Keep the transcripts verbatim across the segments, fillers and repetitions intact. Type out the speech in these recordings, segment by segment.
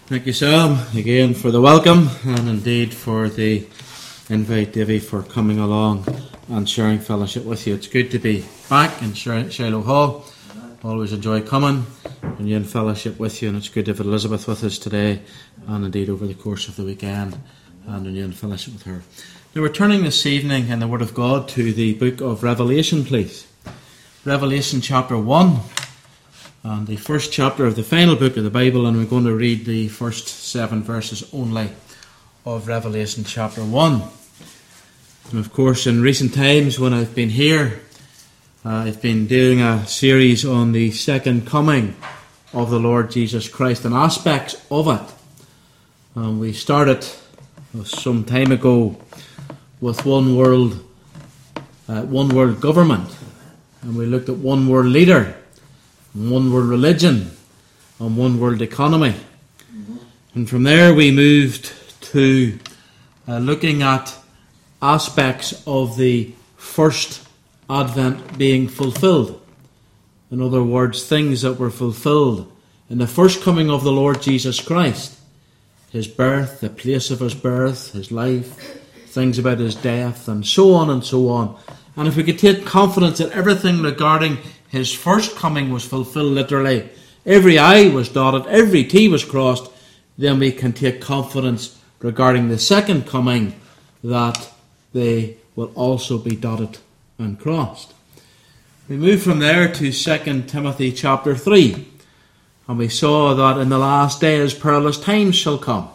Thank you, Sam, again for the welcome and indeed for the invite, Davy, for coming along and sharing fellowship with you. It's good to be back in Shiloh Hall. Always enjoy coming and in fellowship with you, and it's good to have Elizabeth with us today and indeed over the course of the weekend and in fellowship with her. Now we're turning this evening in the Word of God to the book of Revelation, please. Revelation chapter one. And the first chapter of the final book of the Bible, and we're going to read the first seven verses only of Revelation chapter one. And of course, in recent times when I've been here, uh, I've been doing a series on the second coming of the Lord Jesus Christ and aspects of it. And we started some time ago with one world, uh, one world government, and we looked at one world leader, one world religion, and one world economy. Mm-hmm. And from there we moved to uh, looking at aspects of the first advent being fulfilled. In other words, things that were fulfilled in the first coming of the Lord Jesus Christ. His birth, the place of his birth, his life, things about his death, and so on and so on. And if we could take confidence that everything regarding his first coming was fulfilled literally, every I was dotted, every T was crossed, then we can take confidence regarding the second coming that they will also be dotted and crossed. We move from there to Second Timothy chapter three, and we saw that in the last days perilous times shall come.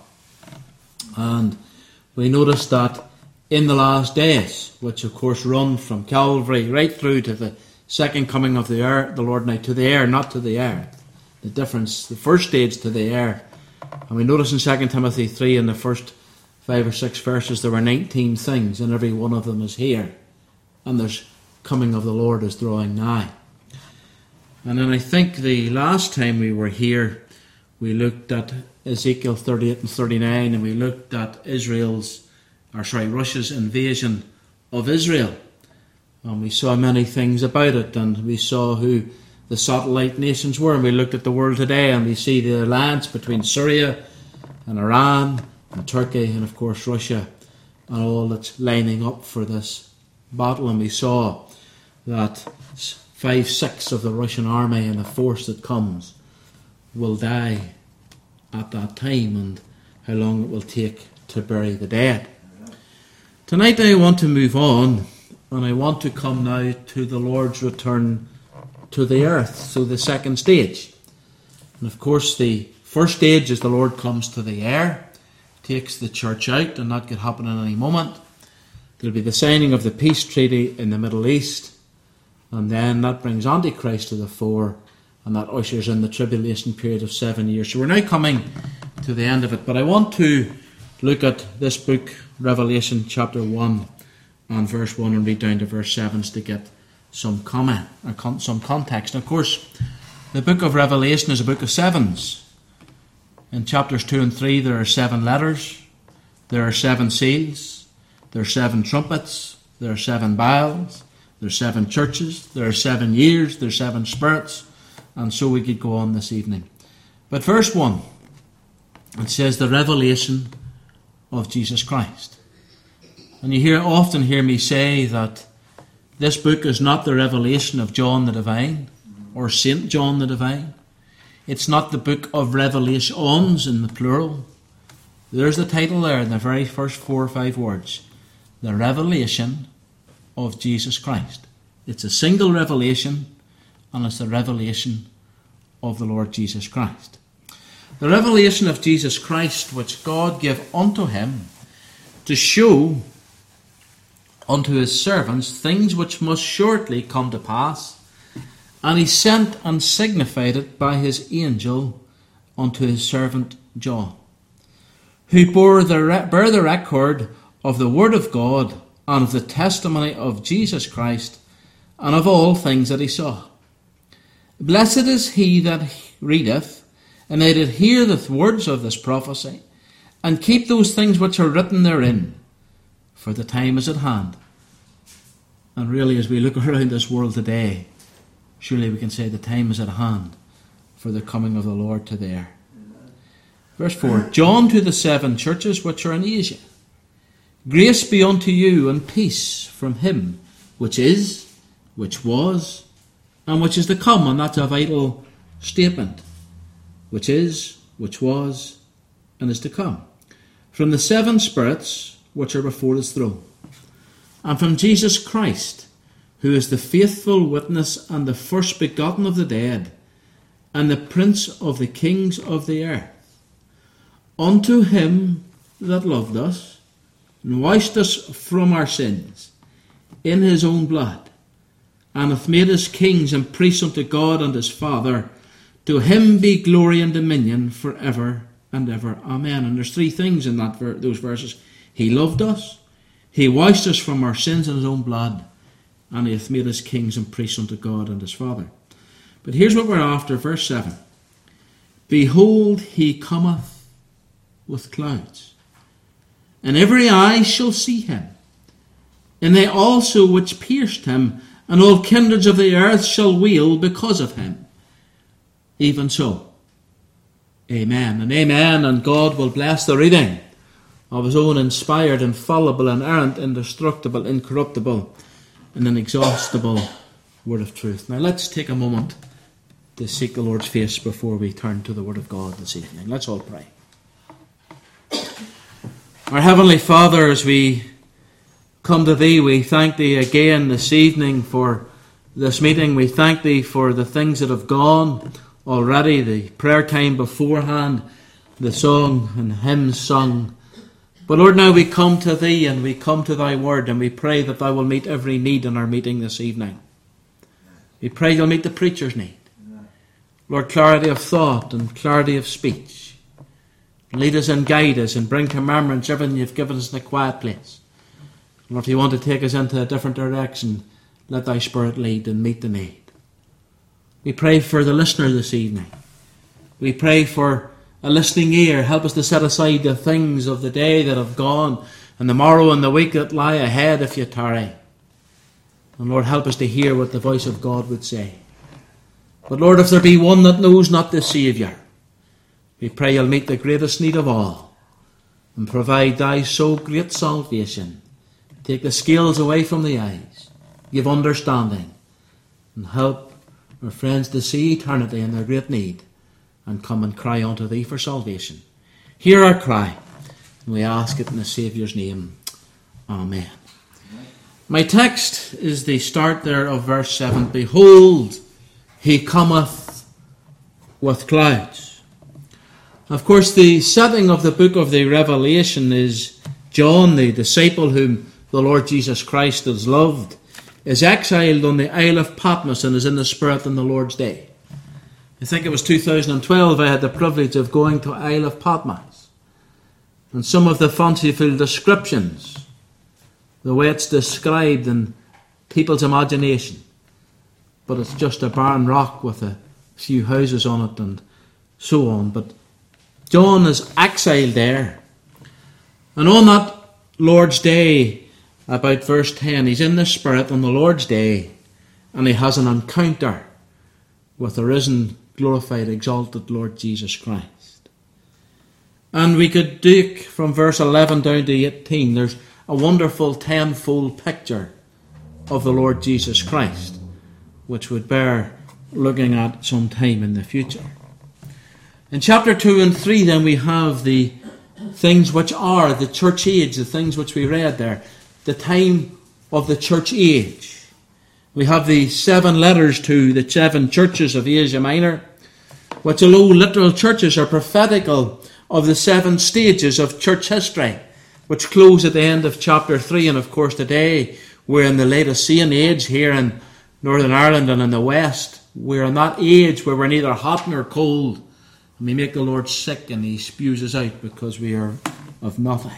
And we noticed that in the last days, which of course run from Calvary right through to the second coming of the air, the Lord now, to the air, not to the air. The difference, the first stage to the air. And we notice in Second Timothy three, in the first five or six verses, there were nineteen things, and every one of them is here. And there's coming of the Lord is drawing nigh. And then I think the last time we were here, we looked at Ezekiel thirty-eight and thirty-nine, and we looked at Israel's, or sorry, Russia's invasion of Israel. And we saw many things about it, and we saw who the satellite nations were, and we looked at the world today, and we see the alliance between Syria and Iran and Turkey and of course Russia, and all that's lining up for this battle. And we saw that five-sixths of the Russian army and the force that comes will die at that time, and how long it will take to bury the dead. Tonight I want to move on, and I want to come now to the Lord's return to the earth, so the second stage. And of course the first stage is the Lord comes to the air, takes the church out, and that could happen at any moment. There'll be the signing of the peace treaty in the Middle East, and then that brings Antichrist to the fore, and that ushers in the tribulation period of seven years. So we're now coming to the end of it, but I want to look at this book, Revelation chapter one, and verse one, and read down to verse seven to get some comment or con- some context. And of course, the book of Revelation is a book of sevens. In chapters two and three, there are seven letters, there are seven seals, there are seven trumpets, there are seven vials, there are seven churches, there are seven years, there are seven spirits, and so we could go on this evening. But verse one, it says the revelation of Jesus Christ. And you hear often hear me say that this book is not the revelation of John the Divine or Saint John the Divine. It's not the book of revelations in the plural. There's the title there in the very first four or five words. The revelation of Jesus Christ. It's a single revelation, and it's the revelation of the Lord Jesus Christ. The revelation of Jesus Christ which God gave unto him to show unto his servants things which must shortly come to pass, and he sent and signified it by his angel unto his servant John, who bore the, re- bear the record of the word of God and of the testimony of Jesus Christ, and of all things that he saw. Blessed is he that readeth, and they did hear the words of this prophecy, and keep those things which are written therein, for the time is at hand. And really, as we look around this world today, surely we can say the time is at hand for the coming of the Lord to there. Verse four, John to the seven churches which are in Asia. Grace be unto you and peace from him which is, which was, and which is to come. And that's a vital statement. Which is, which was, and is to come. From the seven spirits which are before his throne. And from Jesus Christ, who is the faithful witness and the first begotten of the dead, and the prince of the kings of the earth. Unto him that loved us, and washed us from our sins, in his own blood, and hath made us kings and priests unto God and his Father, to him be glory and dominion for ever and ever. Amen. And there's three things in that ver- those verses. He loved us, he washed us from our sins in his own blood, and he hath made us kings and priests unto God and his Father. But here's what we're after, verse seven. Behold, he cometh with clouds, and every eye shall see him, and they also which pierced him, and all kindreds of the earth shall wail because of him. Even so. Amen and amen, and God will bless the reading of his own inspired, infallible, inerrant, indestructible, incorruptible, and inexhaustible word of truth. Now let's take a moment to seek the Lord's face before we turn to the word of God this evening. Let's all pray. Our Heavenly Father, as we come to thee, we thank thee again this evening for this meeting. We thank thee for the things that have gone already, the prayer time beforehand, the song and hymns sung. But Lord, now we come to thee and we come to thy word, and we pray that thou will meet every need in our meeting this evening. We pray you'll meet the preacher's need. Lord, clarity of thought and clarity of speech. Lead us and guide us and bring to remembrance everything you've given us in a quiet place. Lord, if you want to take us into a different direction, let thy Spirit lead and meet the need. We pray for the listener this evening. We pray for a listening ear. Help us to set aside the things of the day that have gone, and the morrow and the week that lie ahead if you tarry. And Lord, help us to hear what the voice of God would say. But Lord, if there be one that knows not the Saviour, we pray you'll meet the greatest need of all and provide thy so great salvation. Take the scales away from the eyes, give understanding, and help our friends to see eternity in their great need and come and cry unto thee for salvation. Hear our cry, and we ask it in the Saviour's name. Amen. My text is the start there of verse seven. Behold, he cometh with clouds. Of course, the setting of the book of the Revelation is John, the disciple whom the Lord Jesus Christ has loved, is exiled on the Isle of Patmos and is in the Spirit on the Lord's day. I think it was two thousand twelve I had the privilege of going to Isle of Patmos. And some of the fanciful descriptions, the way it's described in people's imagination. But it's just a barren rock with a few houses on it and so on. But John is exiled there. And on that Lord's day, about verse ten, he's in the Spirit on the Lord's day, and he has an encounter with the risen, glorified, exalted Lord Jesus Christ. And we could dig from verse eleven down to eighteen. There's a wonderful tenfold picture of the Lord Jesus Christ, which would bear looking at some time in the future. In chapter two and three, then, we have the things which are the church age, the things which we read there, the time of the church age. We have the seven letters to the seven churches of Asia Minor, which, although literal churches, are prophetical of the seven stages of church history, which close at the end of chapter three. And of course today we're in the Laodicean age here in Northern Ireland and in the West. We're in that age where we're neither hot nor cold. And we make the Lord sick and he spews us out because we are of nothing.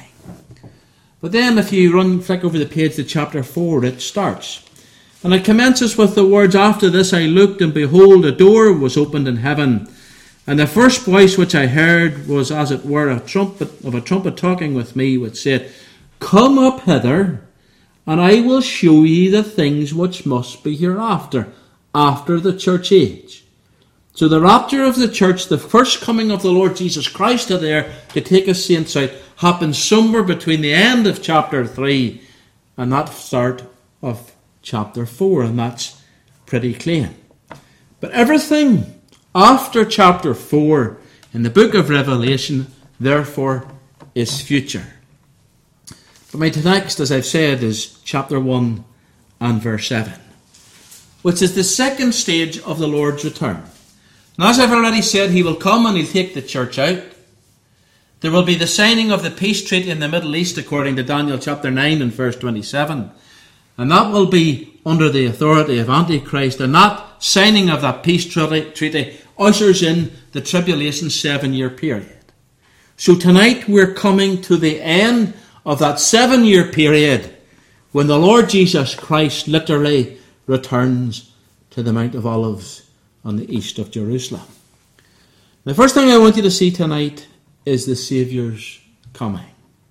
But then if you run, flick over the page to chapter four, it starts. And it commences with the words, After this I looked, and behold, a door was opened in heaven. And the first voice which I heard was as it were a trumpet of a trumpet talking with me, which said, Come up hither, and I will show ye the things which must be hereafter, after the church age. So the rapture of the church, the first coming of the Lord Jesus Christ to the earth to take his saints out, happens somewhere between the end of chapter three and that start of chapter four, and that's pretty clear. But everything after chapter four in the book of Revelation, therefore, is future. But my text, as I've said, is chapter one and verse seven, which is the second stage of the Lord's return. And as I've already said, he will come and he'll take the church out. There will be the signing of the peace treaty in the Middle East, according to Daniel chapter nine and verse twenty-seven. And that will be under the authority of Antichrist. And that signing of that peace treaty ushers in the tribulation seven-year period. So tonight we're coming to the end of that seven-year period when the Lord Jesus Christ literally returns to the Mount of Olives on the east of Jerusalem. The first thing I want you to see tonight is the Saviour's coming.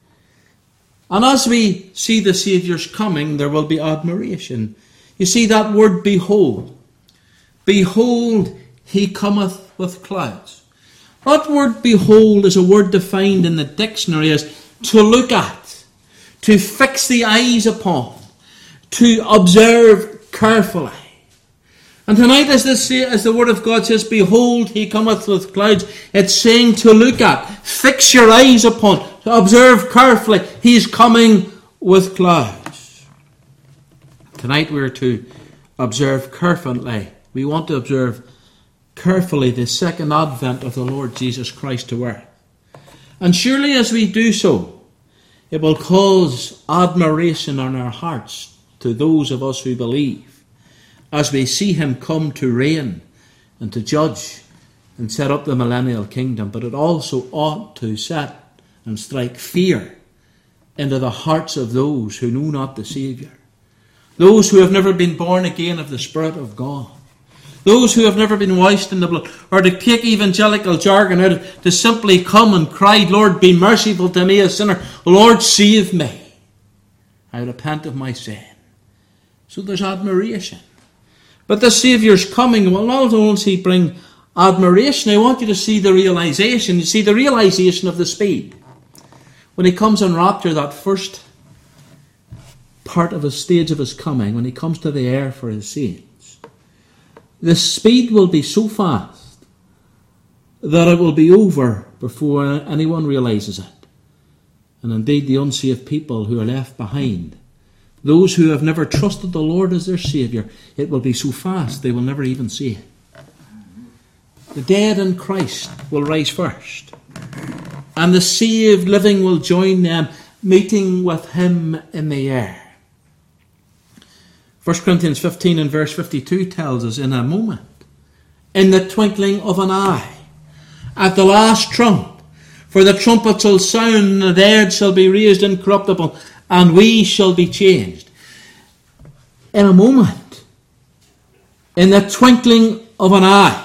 And as we see the Saviour's coming, there will be admiration. You see that word behold. Behold, he cometh with clouds. That word behold is a word defined in the dictionary as to look at, to fix the eyes upon, to observe carefully. And tonight, as, this, as the word of God says, behold, he cometh with clouds, it's saying to look at, fix your eyes upon, to observe carefully. He's coming with clouds. Tonight we're to observe carefully. We want to observe carefully the second advent of the Lord Jesus Christ to earth. And surely as we do so, it will cause admiration on our hearts to those of us who believe, as we see him come to reign and to judge and set up the millennial kingdom. But it also ought to set and strike fear into the hearts of those who know not the Saviour, those who have never been born again of the Spirit of God, those who have never been washed in the blood, or to take evangelical jargon out of, to simply come and cry, Lord, be merciful to me, a sinner. Lord, save me. I repent of my sin. So there's admiration. But the Saviour's coming will not only bring admiration, I want you to see the realization. You see the realization of the speed. When he comes in rapture, that first part of his stage of his coming, when he comes to the air for his saints, the speed will be so fast that it will be over before anyone realizes it. And indeed, the unsaved people who are left behind, those who have never trusted the Lord as their Saviour, it will be so fast they will never even see it. The dead in Christ will rise first, and the saved living will join them, meeting with him in the air. First Corinthians fifteen and verse fifty-two tells us, in a moment, in the twinkling of an eye, at the last trump, for the trumpet shall sound, and the dead shall be raised incorruptible, and we shall be changed. In a moment, in the twinkling of an eye.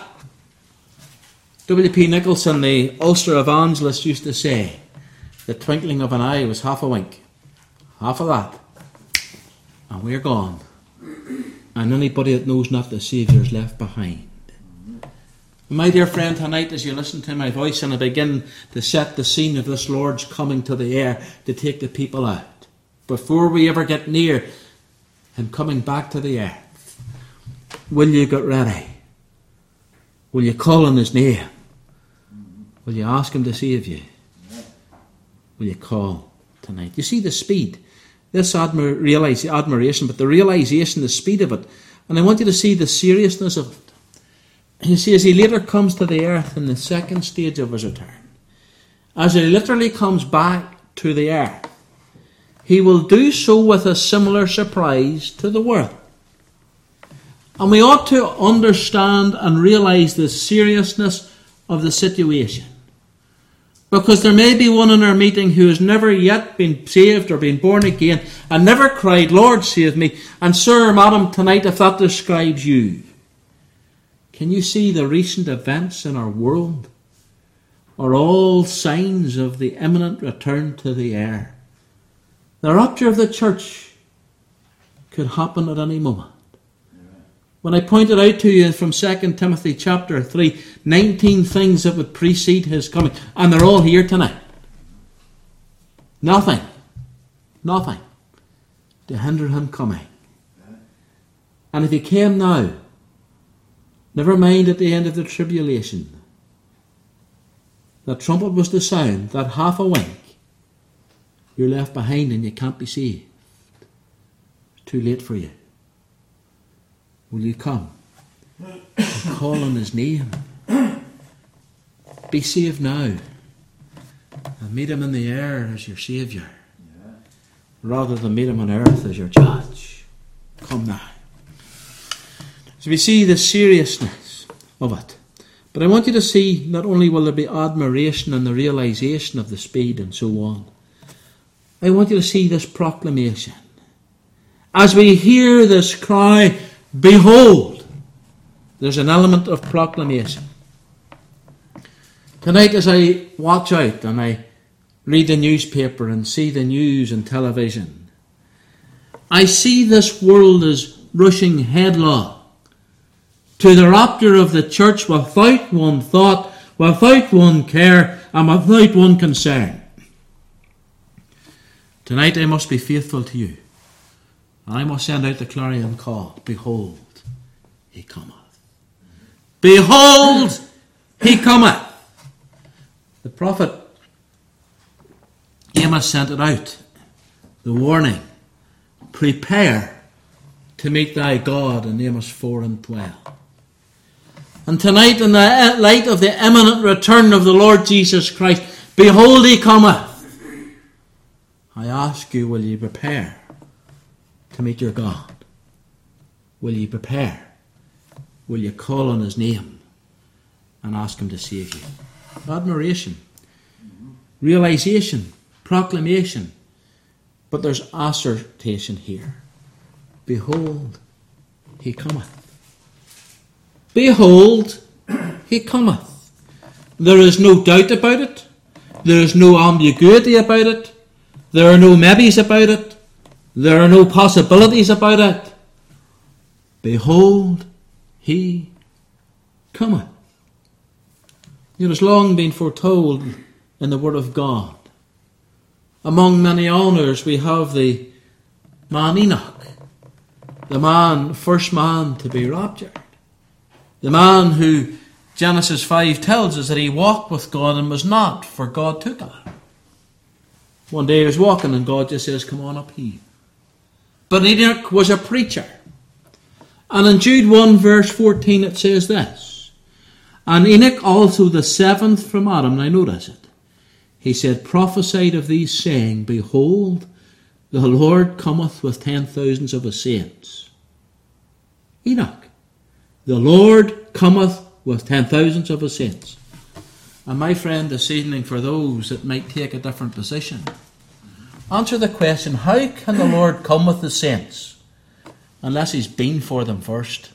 W P Nicholson, the Ulster evangelist, used to say, the twinkling of an eye was half a wink. Half of that. And we're gone. And anybody that knows not the Saviour is left behind. My dear friend, tonight as you listen to my voice and I begin to set the scene of this Lord's coming to the air to take the people out, before we ever get near him coming back to the earth, will you get ready? Will you call on his name? Will you ask him to save you? Will you call tonight? You see the speed. This admir- realize, admiration, but the realization, the speed of it. And I want you to see the seriousness of it. You see, as he later comes to the earth in the second stage of his return, as he literally comes back to the earth, he will do so with a similar surprise to the world. And we ought to understand and realize the seriousness of the situation. Because there may be one in our meeting who has never yet been saved or been born again and never cried, Lord, save me. And sir, madam, tonight, if that describes you, can you see the recent events in our world are all signs of the imminent return to the air? The rapture of the church could happen at any moment. When I pointed out to you from Second Timothy chapter three, nineteen things that would precede his coming, and they're all here tonight. Nothing, nothing to hinder him coming. And if he came now, never mind at the end of the tribulation, that trumpet was to sound, that half a wink, you're left behind and you can't be saved. It's too late for you. Will you come and call on his name? Be saved now and meet him in the air as your Saviour, rather than meet him on earth as your judge. Come now. So we see the seriousness of it. But I want you to see, not only will there be admiration and the realization of the speed and so on, I want you to see this proclamation. As we hear this cry, behold, there's an element of proclamation. Tonight as I watch out and I read the newspaper and see the news and television, I see this world as rushing headlong to the rapture of the church without one thought, without one care, and without one concern. Tonight I must be faithful to you. And I must send out the clarion call. Behold, he cometh. Behold, he cometh. The prophet Amos sent it out. The warning. Prepare to meet thy God in Amos four and twelve. And tonight, in the light of the imminent return of the Lord Jesus Christ, behold, he cometh. I ask you, will you prepare to meet your God? Will you prepare? Will you call on his name and ask him to save you? Admiration, realization, proclamation. But there's assertion here. Behold, he cometh. Behold, he cometh. There is no doubt about it. There is no ambiguity about it. There are no maybes about it. There are no possibilities about it. Behold, he cometh. It has long been foretold in the Word of God. Among many honours we have the man Enoch, the man, first man to be raptured. The man who Genesis five tells us that he walked with God and was not, for God took him. One day he was walking and God just says, come on up here. But Enoch was a preacher. And in Jude one verse fourteen it says this. And Enoch also the seventh from Adam, now notice it. He said, prophesied of these, saying, behold, the Lord cometh with ten thousands of his saints. Enoch. The Lord cometh with ten thousands of his saints. And my friend, this evening, for those that might take a different position, answer the question, how can the Lord come with the saints unless he's been for them first?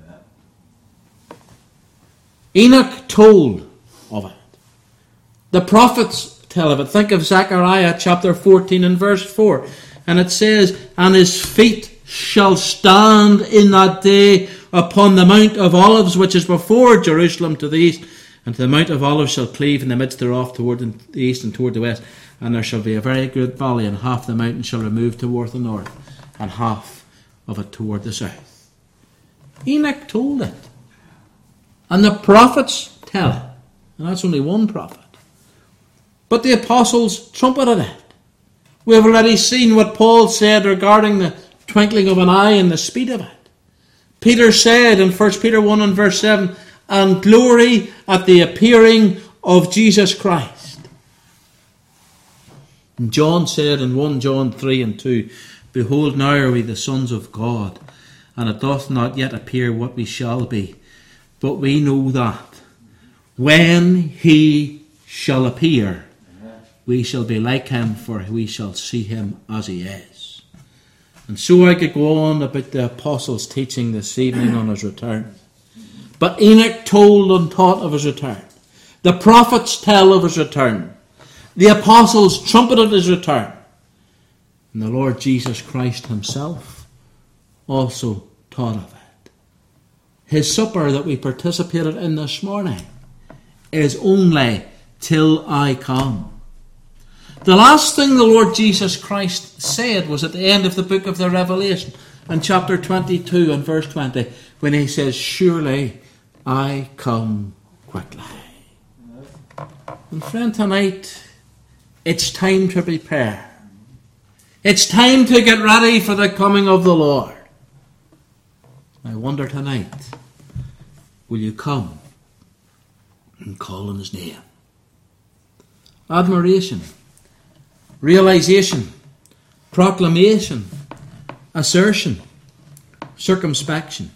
Yeah. Enoch told of it. The prophets tell of it. Think of Zechariah chapter fourteen and verse four. And it says, and his feet shall stand in that day upon the Mount of Olives, which is before Jerusalem to the east, and the Mount of Olives shall cleave in the midst thereof toward the east and toward the west, and there shall be a very great valley, and half the mountain shall remove toward the north, and half of it toward the south. Enoch told it. And the prophets tell it. And that's only one prophet. But the apostles trumpeted it. We have already seen what Paul said regarding the twinkling of an eye and the speed of it. Peter said in First Peter one and verse seven, and glory at the appearing of Jesus Christ. And John said in First John three and two, behold, now are we the sons of God, and it doth not yet appear what we shall be. But we know that when he shall appear, we shall be like him, for we shall see him as he is. And so I could go on about the apostles' teaching this evening on his return. But Enoch told and taught of his return. The prophets tell of his return. The apostles trumpeted his return. And the Lord Jesus Christ himself also taught of it. his supper that we participated in this morning is only till I come. The last thing the Lord Jesus Christ said was at the end of the book of the Revelation, in chapter twenty-two and verse twenty, when he says, surely I come quickly. And friend, tonight, it's time to prepare. It's time to get ready for the coming of the Lord. I wonder tonight, will you come and call on his name? Admiration, realization, proclamation, assertion, circumspection.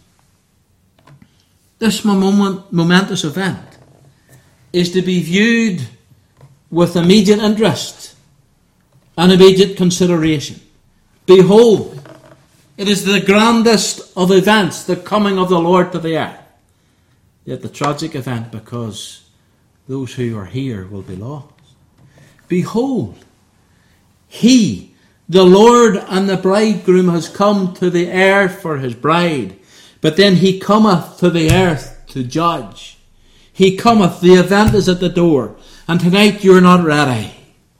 This moment, momentous event is to be viewed with immediate interest and immediate consideration. Behold, it is the grandest of events, the coming of the Lord to the earth. Yet the tragic event, because those who are here will be lost. Behold, he, the Lord and the bridegroom, has come to the earth for his bride. But then he cometh to the earth to judge. He cometh, the event is at the door. And tonight you're not ready.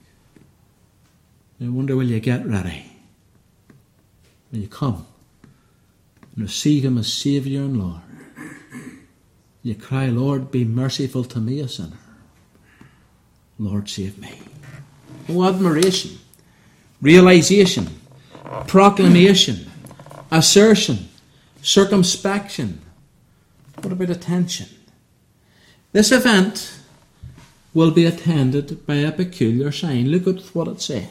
I wonder, will you get ready? Will you come and receive him as Saviour and Lord? You cry, Lord, be merciful to me, a sinner. Lord, save me. Oh, admiration, realization, proclamation, assertion, circumspection. What about attention? This event will be attended by a peculiar sign. Look at what it says.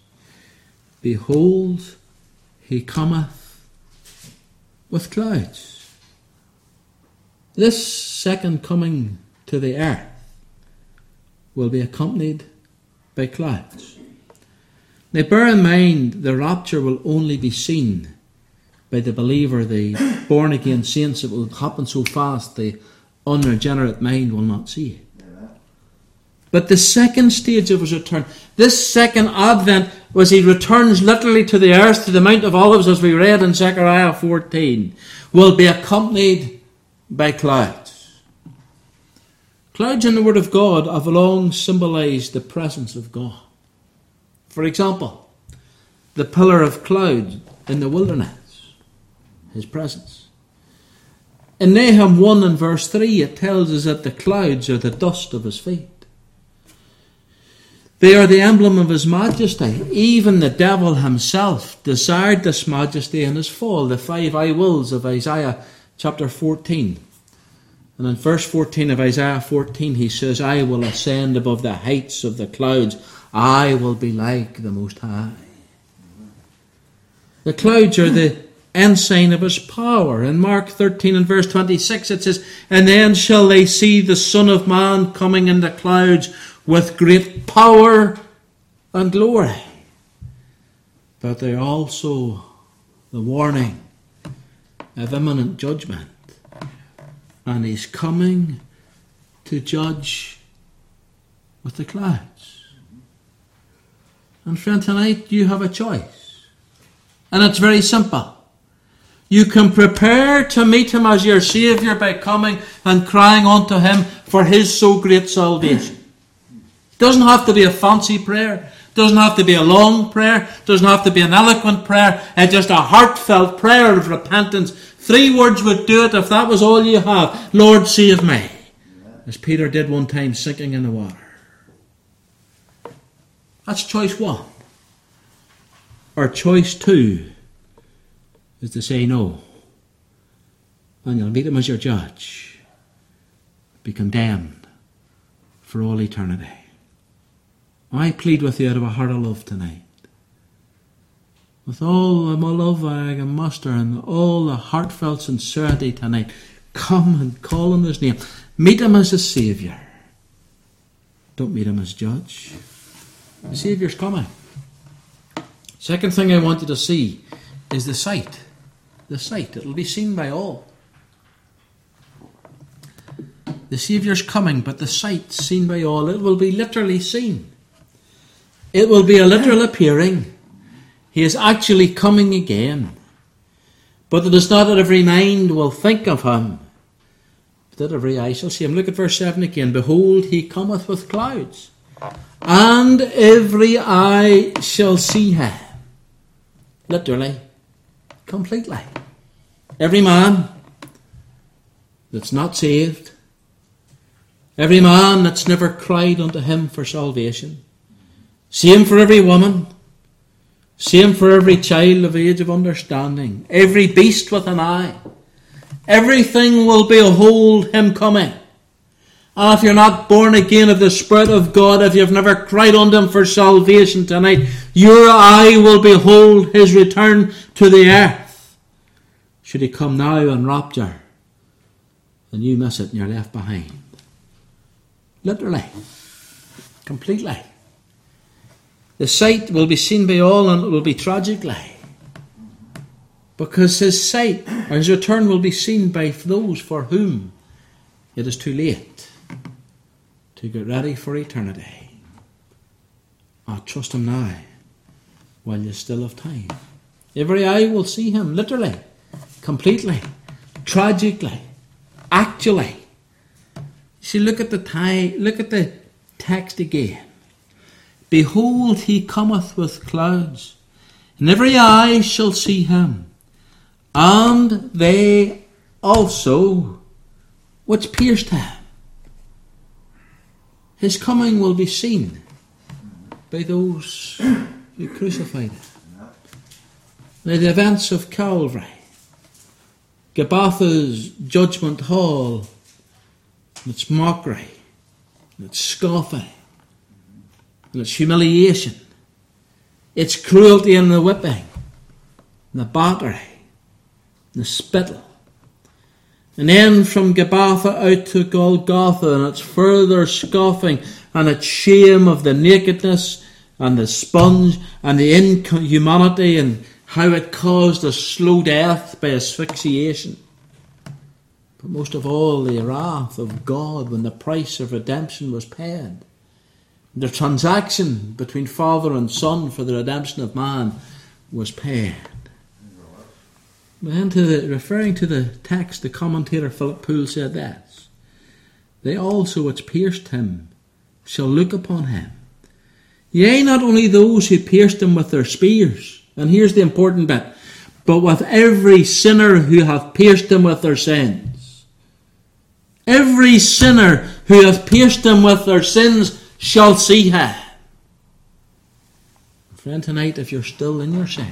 Behold, he cometh with clouds. This second coming to the earth will be accompanied by clouds. Now bear in mind, the rapture will only be seen by the believer, the born-again saints. It will happen so fast the unregenerate mind will not see it. But the second stage of his return, this second advent, was he returns literally to the earth, to the Mount of Olives, as we read in Zechariah fourteen, will be accompanied by clouds. Clouds in the Word of God have long symbolized the presence of God. For example, the pillar of cloud in the wilderness, his presence. In Nahum one and verse three, it tells us that the clouds are the dust of his feet. They are the emblem of his majesty. Even the devil himself desired this majesty in his fall. The five I wills of Isaiah chapter fourteen. And in verse fourteen of Isaiah fourteen, he says, I will ascend above the heights of the clouds. I will be like the Most High. The clouds are the ensign of his power. In Mark thirteen and verse twenty-six, it says, and then shall they see the Son of Man coming in the clouds with great power and glory. But they are also the warning of imminent judgment. And he's coming to judge with the clouds. And friend, tonight you have a choice. And it's very simple. You can prepare to meet him as your Saviour by coming and crying unto him for his so great salvation. Doesn't have to be a fancy prayer. Doesn't have to be a long prayer. Doesn't have to be an eloquent prayer. It's just a heartfelt prayer of repentance. Three words would do it if that was all you have. Lord, save me. As Peter did one time, sinking in the water. That's choice one. Or choice two is to say no. And you'll meet him as your judge. Be condemned for all eternity. I plead with you out of a heart of love tonight. With all my love I can muster and all the heartfelt sincerity tonight, come and call on his name. Meet him as a Saviour. Don't meet him as judge. The Saviour's coming. Second thing I want you to see is the sight. The sight. It will be seen by all. The Saviour's coming, but the sight seen by all. It will be literally seen. It will be a literal appearing. He is actually coming again. But it is not that every mind will think of him that every eye shall see him. Look at verse seven again. Behold, he cometh with clouds, and every eye shall see him. Literally, completely. Every man that's not saved, every man that's never cried unto him for salvation, same for every woman, same for every child of age of understanding, every beast with an eye, everything will behold him coming. And if you're not born again of the Spirit of God, if you've never cried unto him for salvation tonight, your eye will behold his return to the earth. Should he come now in rapture, and you miss it and you're left behind. Literally. Completely. The sight will be seen by all, and it will be tragically. Because his sight, or his return, will be seen by those for whom it is too late to get ready for eternity. Oh, trust him now, while you still have time. Every eye will see him, literally, completely, tragically, actually. See, look at the tie, look at the text again. Behold, he cometh with clouds, and every eye shall see him, and they also which pierced him. His coming will be seen by those who crucified him. Now, the events of Calvary, Gabbatha's judgment hall, and its mockery, and its scoffing, and its humiliation, its cruelty and the whipping, and the battery, and the spittle. And then from Gabbatha out to Golgotha, and its further scoffing, and its shame of the nakedness, and the sponge, and the inhumanity, and how it caused a slow death by asphyxiation. But most of all, the wrath of God when the price of redemption was paid. The transaction between Father and Son for the redemption of man was paid. Then, to the, referring to the text, the commentator Philip Poole said this: they also which pierced him shall look upon him. Yea, not only those who pierced him with their spears, and here's the important bit, but with every sinner who hath pierced him with their sins. Every sinner who hath pierced him with their sins shall see him. Friend, tonight, if you're still in your sin,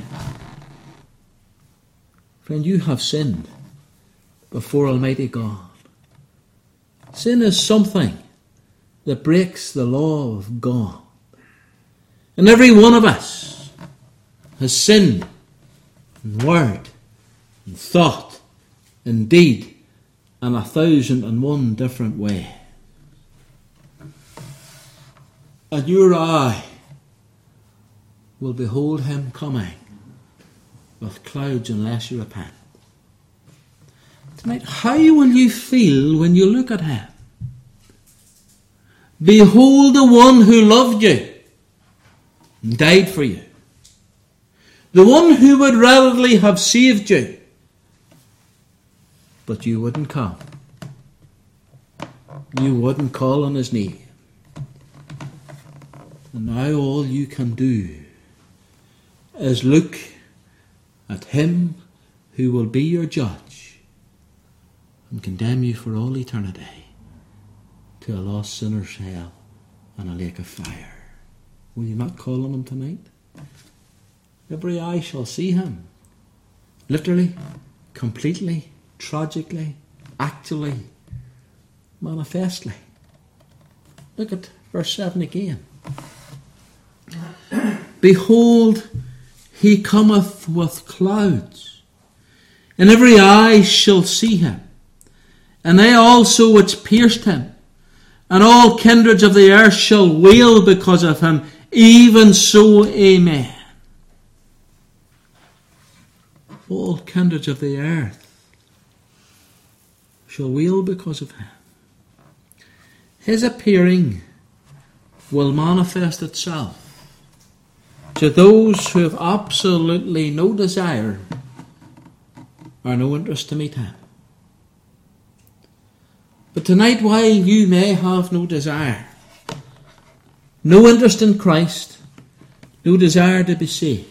friend, you have sinned before Almighty God. Sin is something that breaks the law of God. And every one of us has sinned in word, in thought, in deed, and a thousand and one different ways. And your eye will behold him coming with clouds unless you repent. Tonight, how will you feel when you look at him? Behold the one who loved you and died for you. The one who would readily have saved you, but you wouldn't come. You wouldn't call on his name. And now all you can do is look at him who will be your judge and condemn you for all eternity to a lost sinner's hell and a lake of fire. Will you not call on him tonight? Every eye shall see him. Literally, completely, tragically, actually, manifestly. Look at verse seven again. Behold, he cometh with clouds, and every eye shall see him, and they also which pierced him, and all kindreds of the earth shall wail because of him. Even so, amen. All kindreds of the earth shall wail because of him. His appearing will manifest itself to those who have absolutely no desire or no interest to meet him. But tonight, while you may have no desire, no interest in Christ, no desire to be saved,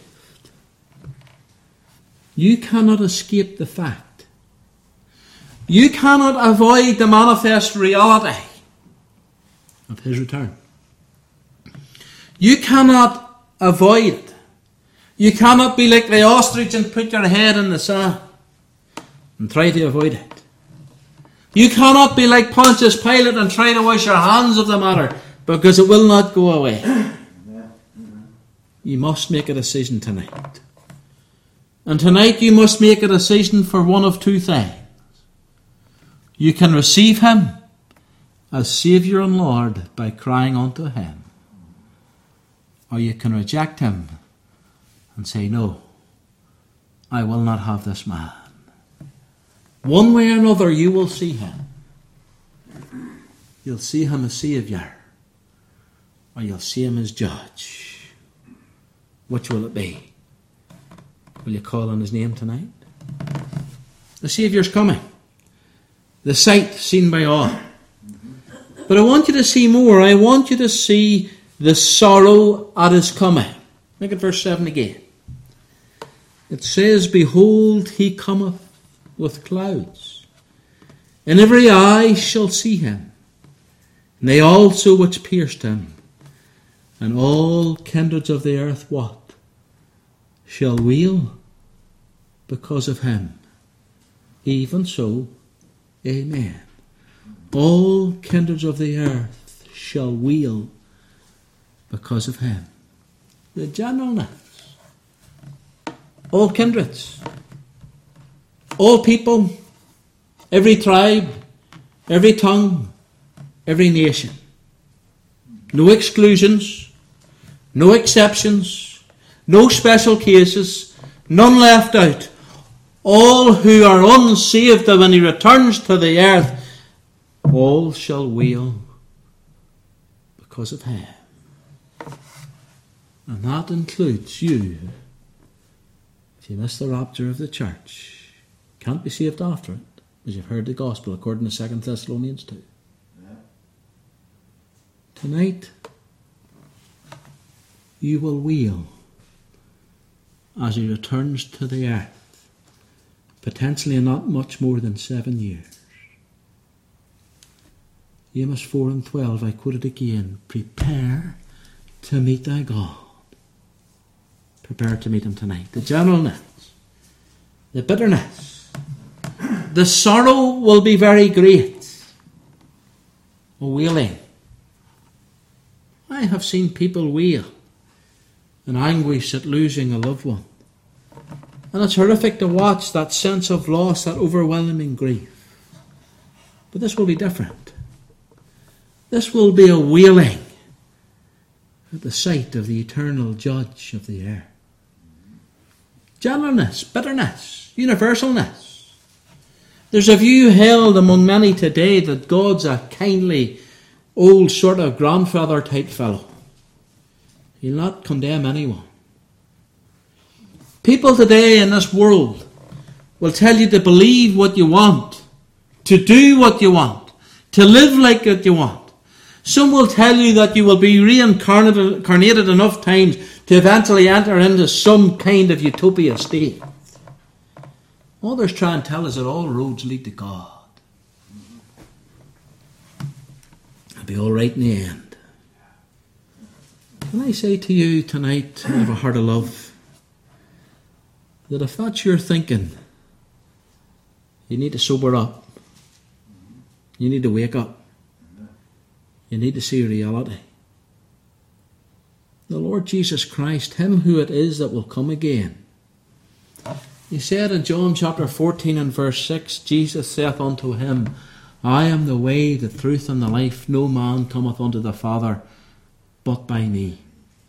you cannot escape the fact. You cannot avoid the manifest reality of his return. You cannot avoid it. You cannot be like the ostrich and put your head in the sand and try to avoid it. You cannot be like Pontius Pilate and try to wash your hands of the matter, because it will not go away. You must make a decision tonight. And tonight you must make a decision for one of two things. You can receive him as Saviour and Lord by crying unto him. Or you can reject him and say, no, I will not have this man. One way or another you will see him. You'll see him as Saviour, or you'll see him as Judge. Which will it be? Will you call on his name tonight? The Saviour's coming. The sight seen by all. But I want you to see more. I want you to see the sorrow at his coming. Look at verse seven again. It says, behold, he cometh with clouds, and every eye shall see him, and they also which pierced him, and all kindreds of the earth what? Shall wail because of him. Even so, amen. All kindreds of the earth shall wail because of him. The generalness. All kindreds. All people. Every tribe. Every tongue. Every nation. No exclusions. No exceptions. No special cases. None left out. All who are unsaved, when he returns to the earth, all shall wail because of him. And that includes you. If you miss the rapture of the church, can't be saved after it, as you've heard the gospel according to Second Thessalonians two. Yeah. Tonight, you will wail as he returns to the earth, potentially in not much more than seven years. Amos four and twelve, I quote it again. Prepare to meet thy God. Prepare to meet him tonight. The generalness, the bitterness, the sorrow will be very great. A wailing. I have seen people wail in anguish at losing a loved one. And it's horrific to watch that sense of loss, that overwhelming grief. But this will be different. This will be a wailing at the sight of the eternal Judge of the earth. Gentleness, bitterness, universalness. There's a view held among many today that God's a kindly, old sort of grandfather type fellow. He'll not condemn anyone. People today in this world will tell you to believe what you want, to do what you want, to live like what you want. Some will tell you that you will be reincarnated enough times to eventually enter into some kind of utopia state. Others try and tell us that all roads lead to God. It'll be all right in the end. Can I say to you tonight, I have a heart of love, that if that's your thinking, you need to sober up. You need to wake up. You need to see reality. The Lord Jesus Christ, him who it is that will come again. He said in John chapter fourteen and verse six, Jesus saith unto him, I am the way, the truth, and the life. No man cometh unto the Father but by me.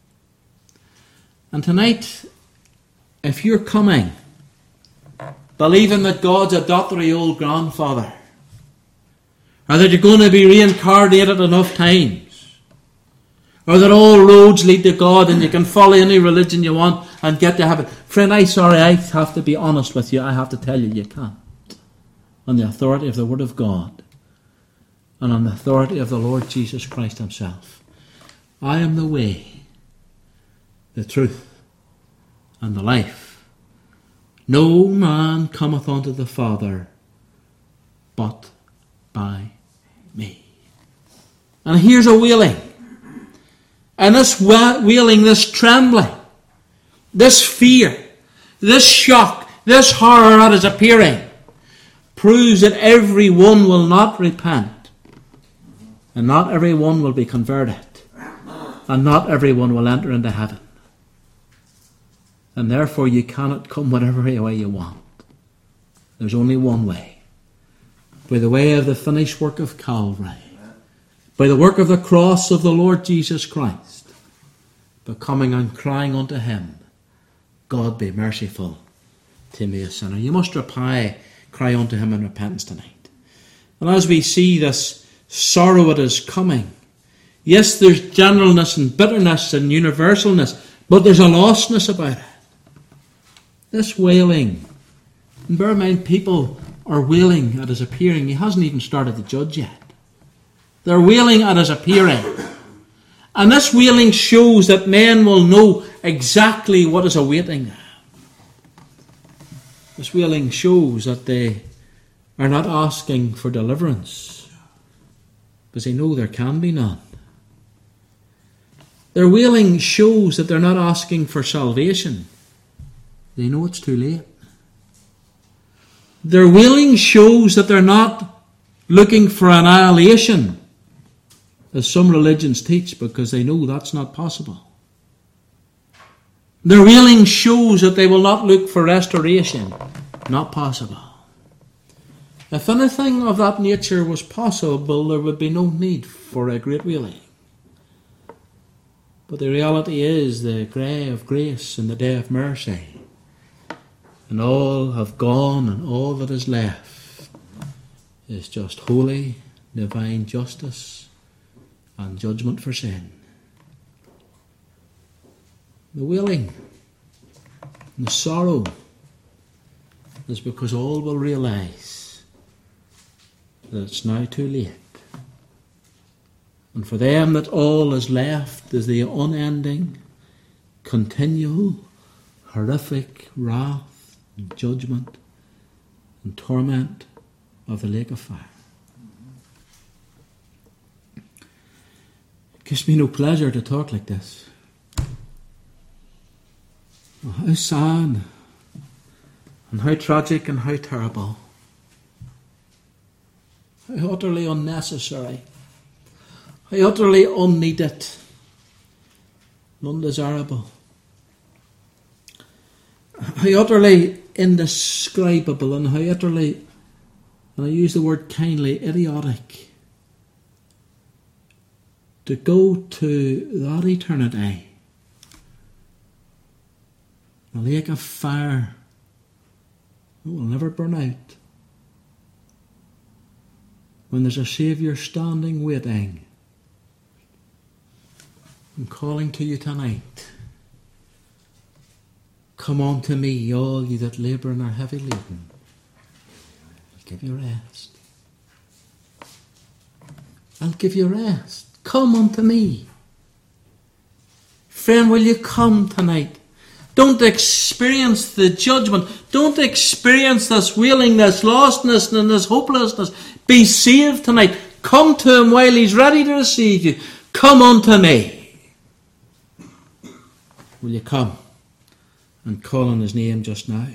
And tonight, if you're coming, believing that God's a dottery old grandfather, or that you're going to be reincarnated enough times, or that all roads lead to God and you can follow any religion you want and get to heaven. Friend, I'm sorry, I have to be honest with you. I have to tell you, you can't. On the authority of the Word of God, and on the authority of the Lord Jesus Christ himself. I am the way, the truth, and the life. No man cometh unto the Father but by me. And here's a wailing. And this wailing, this trembling, this fear, this shock, this horror that is appearing proves that every one will not repent, and not every one will be converted, and not every one will enter into heaven. And therefore you cannot come whatever way you want. There's only one way. By the way of the finished work of Calvary. By the work of the cross of the Lord Jesus Christ. By coming and crying unto him, God be merciful to me a sinner. You must reply, cry unto him in repentance tonight. And as we see this sorrow that is coming, yes, there's generalness and bitterness and universalness, but there's a lostness about it. This wailing, and bear in mind, people are wailing at his appearing. He hasn't even started to judge yet. They're wailing at his appearing. And this wailing shows that men will know exactly what is awaiting them. This wailing shows that they are not asking for deliverance, because they know there can be none. Their wailing shows that they're not asking for salvation. They know it's too late. Their wailing shows that they're not looking for annihilation, as some religions teach, because they know that's not possible. Their wailing shows that they will not look for restoration. Not possible. If anything of that nature was possible, there would be no need for a great wailing. But the reality is the day of grace and the day of mercy, and all have gone, and all that is left is just holy, divine justice and judgment for sin. The wailing and the sorrow is because all will realise that it's now too late. And for them that all is left is the unending, continual, horrific wrath and judgment and torment of the lake of fire. It gives me no pleasure to talk like this. Oh, how sad and how tragic and how terrible. How utterly unnecessary. How utterly unneeded and undesirable. How utterly indescribable, and how utterly, and I use the word kindly, idiotic, to go to that eternity, a lake of fire that will never burn out, when there's a Saviour standing waiting and calling to you tonight. Come unto me, all ye that labour and are heavy laden. I'll give you rest. I'll give you rest. Come unto me. Friend, will you come tonight? Don't experience the judgment. Don't experience this wailing, this lostness and this hopelessness. Be saved tonight. Come to him while he's ready to receive you. Come unto me. Will you come and call on his name just now?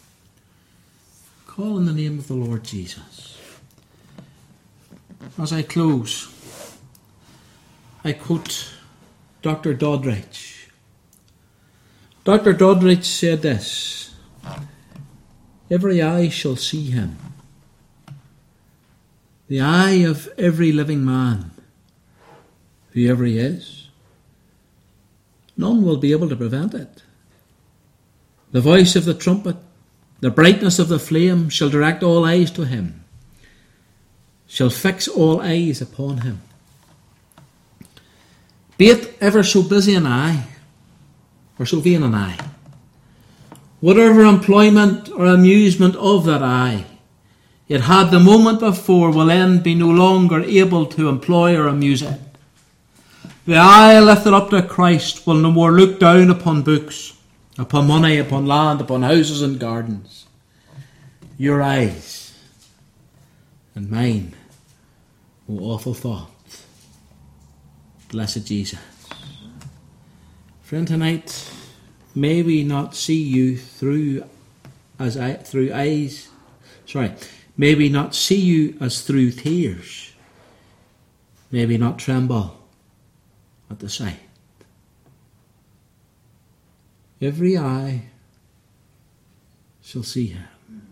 Call on the name of the Lord Jesus. As I close, I quote Doctor Doddridge. Doctor Doddridge said this: every eye shall see him. The eye of every living man, whoever he is. None will be able to prevent it. The voice of the trumpet, the brightness of the flame shall direct all eyes to him, shall fix all eyes upon him. Be it ever so busy an eye, or so vain an eye, whatever employment or amusement of that eye, it had the moment before will then be no longer able to employ or amuse it. The eye lifted up to Christ will no more look down upon books, upon money, upon land, upon houses and gardens. Your eyes and mine, O awful thought. Blessed Jesus. Friend, tonight, may we not see you through as I, through eyes, sorry, may we not see you as through tears. May we not tremble at the sight. Every eye shall see him.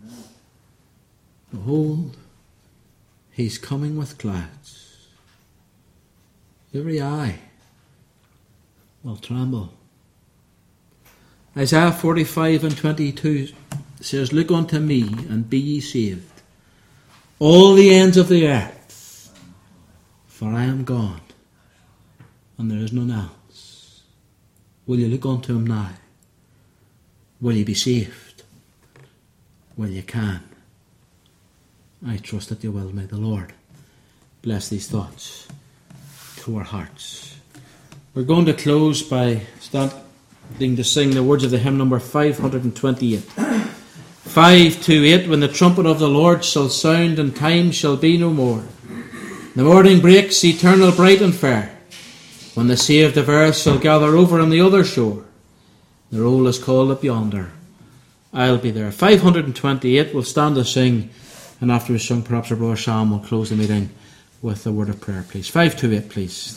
Behold, he's coming with clouds. Every eye will tremble. Isaiah forty-five and twenty-two says, Look unto me and be ye saved, all the ends of the earth, for I am God, and there is none else. Will you look unto him now? Will you be saved? Well, you can. I trust that you will. May the Lord bless these thoughts to our hearts. We're going to close by standing to sing the words of the hymn number five twenty-eight. five twenty-eight, when the trumpet of the Lord shall sound and time shall be no more. The morning breaks eternal, bright and fair, when the saved of earth shall gather over on the other shore. The roll is called up yonder. I'll be there. five twenty-eight, we'll stand to sing, and after we've sung perhaps our brother Sam will close the meeting with a word of prayer, please. five twenty-eight, please.